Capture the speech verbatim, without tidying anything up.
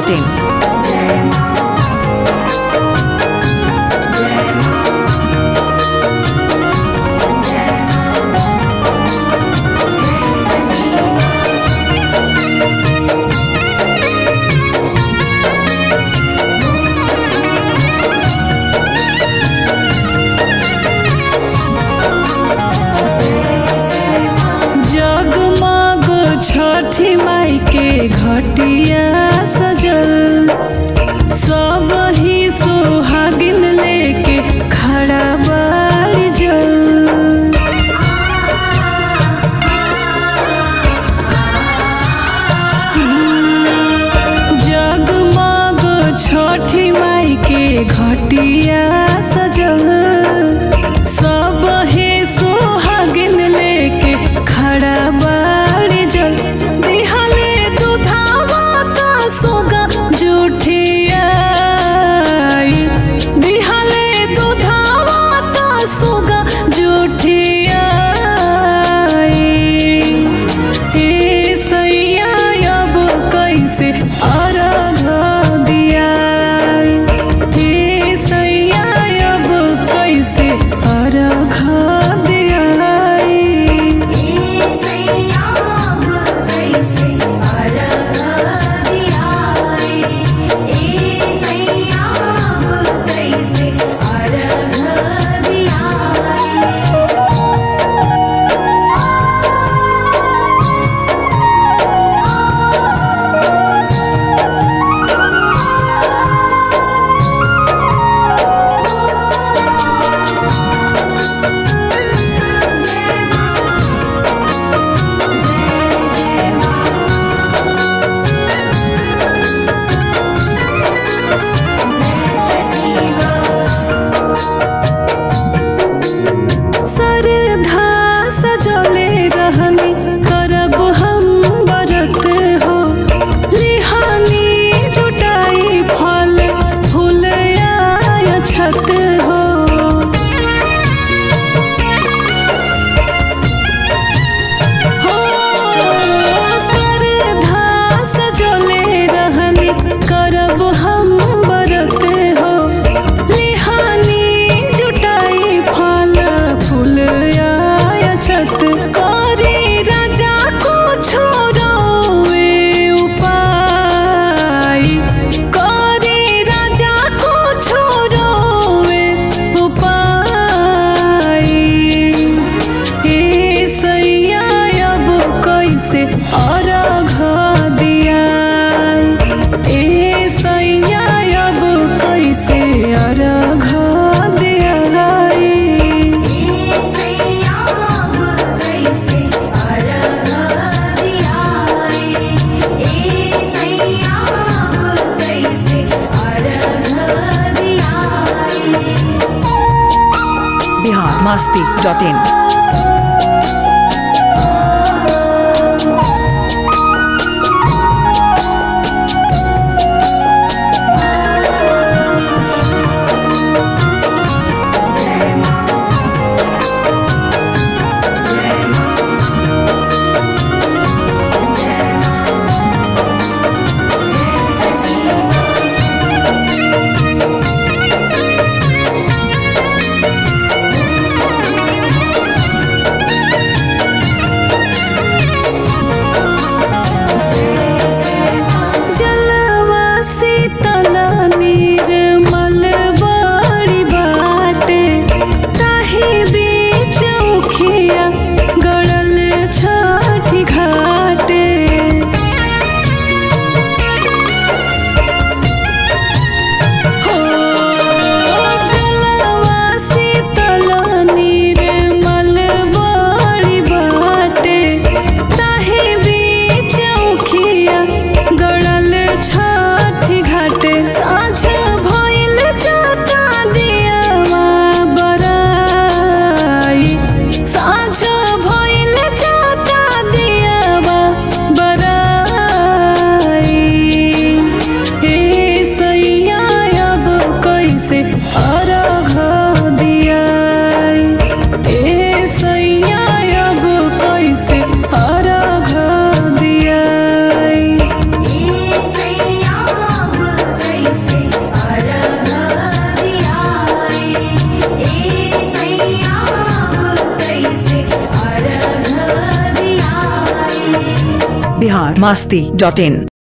Dot in. छठी माई के घटिया सजल, सब ही सुहागिन लेके खड़ा बाड़ी जल। जगमग छठी माई के घटिया सजल, सब ही सुहागिन लेके खड़ा बाड़ी जल। दिहले दुधावा का सोगा जुठिया, दिहले दुधावा का सोगा जुठिया। ए सैया अब कैसे अर्घ दिया, ए सैया अब कैसे अर्घ दिया। सजले रहनी करब हम बरत हो, लिहानी जुटाई फल फूल या छत हो। हो सरधा सजले रहनी करब हम बरत हो, लिहानी जुटाई फल फूल छत। करी राजा को छोड़ोवे उपाय, करी राजा को छोड़ोवे उपाय। ए सैया अब कैसे अर्घ दिया, ए सैया अब कैसे अर्घ दिया। Bihar Masti dot in. Bihar Masti dot in.